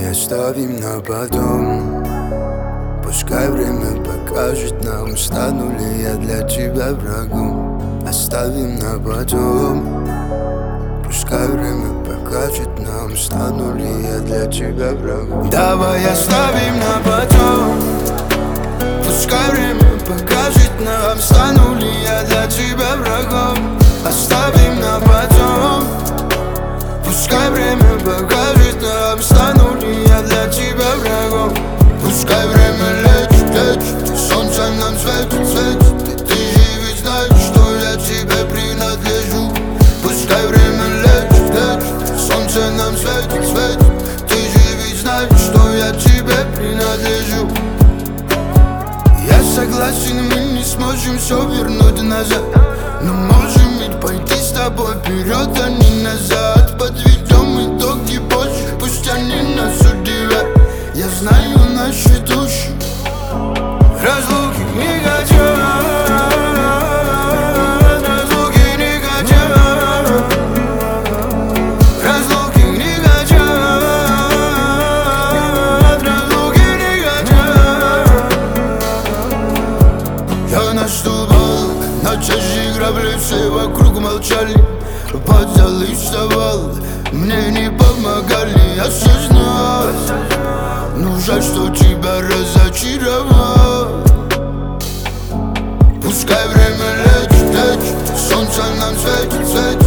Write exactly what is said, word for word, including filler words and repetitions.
оставим на потом. Пускай время покажет нам, стану ли я для тебя врагом. Оставим на потом. Пускай время покажет нам, стану ли я для тебя врагом. Давай оставим на потом. Пускай время покажет нам, стану ли я для тебя врагом. Оставим на потом. Пускай время покажет нам, стану ли я для тебя врагом. Пускай время лечит, лечит, и солнце нам светит, светит. И ты же ведь знаешь, что я тебе принадлежу. Пускай время лечит, лечит, и солнце нам светит, светит. Ты же ведь знаешь, что я тебе принадлежу. Я согласен, мы не сможем все вернуть назад, но можем ведь пойти с тобой вперед, а не назад. Подведем итоги позже, пусть они нас удивят. Я знаю наши души, разлуки не хотят, разлуки не хотят, разлуки не хотят, разлуки не хотят. Я наступал на чужие грабли, все вокруг молчали, под залы вставал, мне не помогали, осознал. Ну жаль, что тебя разочаровал. Пускай время лечит, лечит, солнце нам светит, светит.